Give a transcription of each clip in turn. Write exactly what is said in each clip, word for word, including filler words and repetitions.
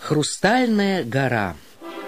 Хрустальная гора.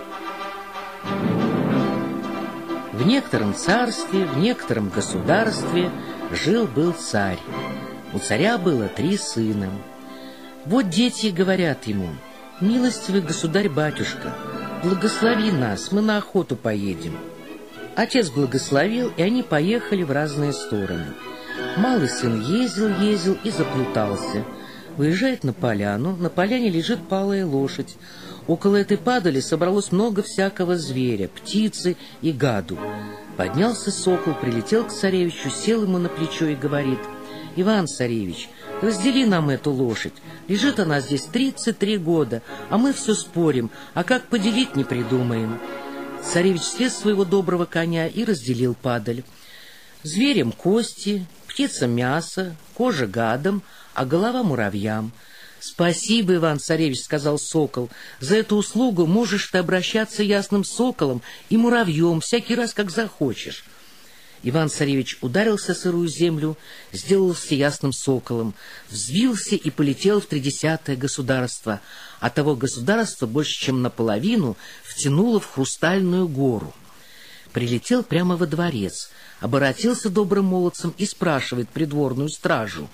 В некотором царстве, в некотором государстве жил-был царь. У царя было три сына. Вот дети говорят ему: «Милостивый государь-батюшка, благослови нас, мы на охоту поедем». Отец благословил, и они поехали в разные стороны. Малый сын ездил-ездил и заплутался. Выезжает на поляну, на поляне лежит палая лошадь. Около этой падали собралось много всякого зверя, птицы и гаду. Поднялся сокол, прилетел к царевичу, сел ему на плечо и говорит: «Иван Царевич, раздели нам эту лошадь. Лежит она здесь тридцать три года, а мы все спорим, а как поделить не придумаем». Царевич слез с своего доброго коня и разделил падаль. Зверям кости, птицам мясо, кожа гадам, а голова муравьям. «Спасибо, Иван Царевич, — сказал сокол, — за эту услугу можешь ты обращаться ясным соколом и муравьем всякий раз, как захочешь». Иван Царевич ударился о сырую землю, сделался ясным соколом, взвился и полетел в тридесятое государство, а того государства больше чем наполовину втянуло в хрустальную гору. Прилетел прямо во дворец, оборотился добрым молодцем и спрашивает придворную стражу: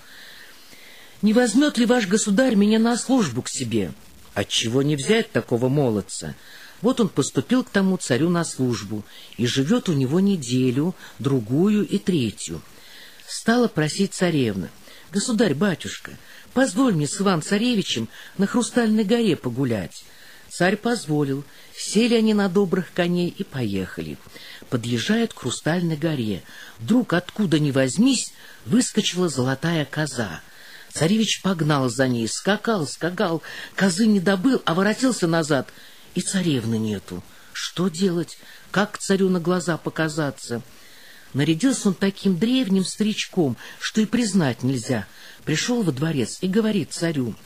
«Не возьмет ли ваш государь меня на службу к себе?» «Отчего не взять такого молодца?» Вот он поступил к тому царю на службу и живет у него неделю, другую и третью. Стала просить царевна: «Государь-батюшка, позволь мне с Иван-царевичем на Хрустальной горе погулять». Царь позволил. Сели они на добрых коней и поехали. Подъезжают к Хрустальной горе. Вдруг, откуда ни возьмись, выскочила золотая коза. Царевич погнал за ней, скакал, скакал, козы не добыл, а воротился назад, и царевны нету. Что делать? Как к царю на глаза показаться? Нарядился он таким древним старичком, что и признать нельзя. Пришел во дворец и говорит царю: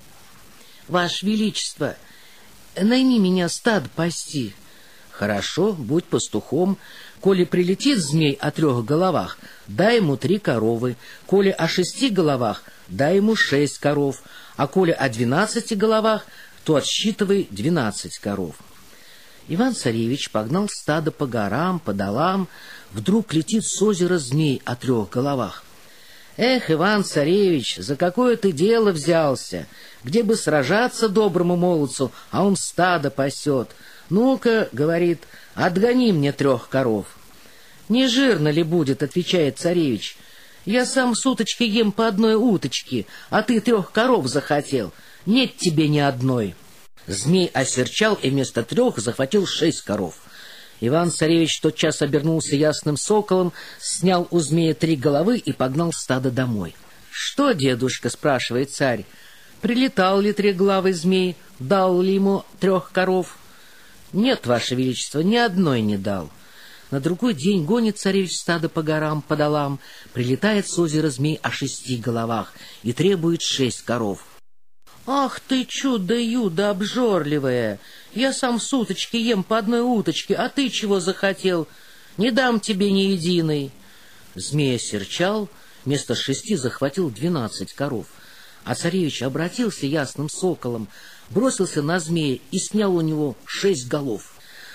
«Ваше Величество, найми меня стадо пасти». «Хорошо, будь пастухом. Коли прилетит змей о трех головах, дай ему три коровы. Коли о шести головах, дай ему шесть коров. А коли о двенадцати головах, то отсчитывай двенадцать коров». Иван-царевич погнал стадо по горам, по долам. Вдруг летит с озера змей о трех головах. «Эх, Иван-царевич, за какое ты дело взялся? Где бы сражаться доброму молодцу, а он стадо пасет? Ну-ка, — говорит, — отгони мне трех коров». «Не жирно ли будет, — отвечает царевич, — я сам суточки ем по одной уточке, а ты трех коров захотел. Нет тебе ни одной». Змей осерчал и вместо трех захватил шесть коров. Иван-царевич тотчас обернулся ясным соколом, снял у змея три головы и погнал стадо домой. «Что, дедушка, — спрашивает царь, — прилетал ли трехглавый змей, дал ли ему трех коров?» «Нет, ваше величество, ни одной не дал». На другой день гонит царевич стадо по горам, по долам, прилетает с озера змей о шести головах и требует шесть коров. «Ах ты, чудо-юдо обжорливое! Я сам суточки ем по одной уточке, а ты чего захотел? Не дам тебе ни единой». Змей осерчал, вместо шести захватил двенадцать коров. А царевич обратился ясным соколом, бросился на змея и снял у него шесть голов.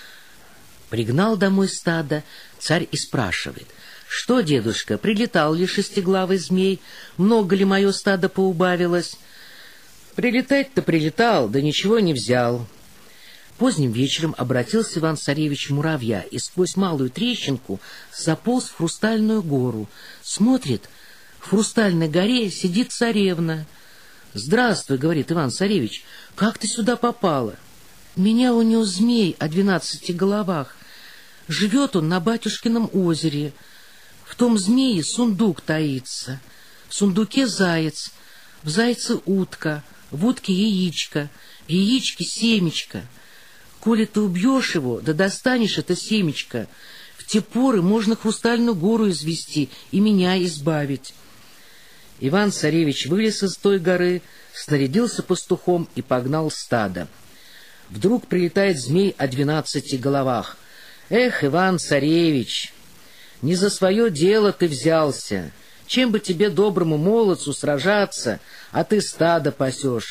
Пригнал домой стадо, царь и спрашивает: «Что, дедушка, прилетал ли шестиглавый змей? Много ли мое стадо поубавилось?» «Прилетать-то прилетал, да ничего не взял». Поздним вечером обратился Иван-царевич в муравья и сквозь малую трещинку заполз в Хрустальную гору. Смотрит, в Хрустальной горе сидит царевна. «Здравствуй, — говорит Иван-царевич, — как ты сюда попала?» «Меня унес змей о двенадцати головах. Живет он на батюшкином озере. В том змее сундук таится. В сундуке заяц, в зайце утка, в утке яичко, в яичке семечко. Коли ты убьешь его, да достанешь это семечко, в те поры можно Хрустальную гору извести и меня избавить». Иван-царевич вылез из той горы, снарядился пастухом и погнал стадо. Вдруг прилетает змей о двенадцати головах. «Эх, Иван-царевич, не за свое дело ты взялся. Чем бы тебе, доброму молодцу, сражаться, а ты стадо пасешь?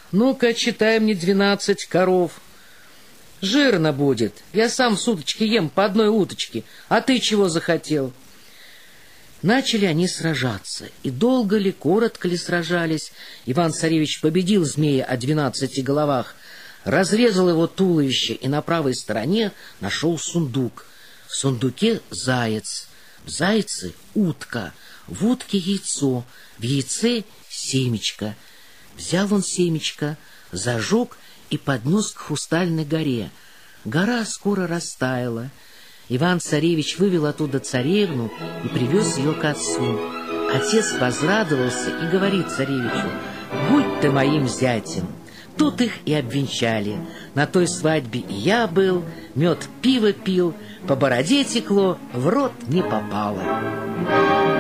Ну-ка, читай мне двенадцать коров. Жирно будет. Я сам в суточке ем по одной уточке. А ты чего захотел? Начали они сражаться. И долго ли, коротко ли сражались. Иван-царевич победил змея о двенадцати головах, разрезал его туловище и на правой стороне нашел сундук. В сундуке заяц, в зайце утка, в утке яйцо, в яйце семечко. Взял он семечко, зажег и поднес к хрустальной горе. Гора скоро растаяла. Иван-царевич вывел оттуда царевну и привез ее к отцу. Отец возрадовался и говорит царевичу: «Будь ты моим зятем». Тут их и обвенчали. На той свадьбе и я был, мед пиво пил, по бороде текло, в рот не попало.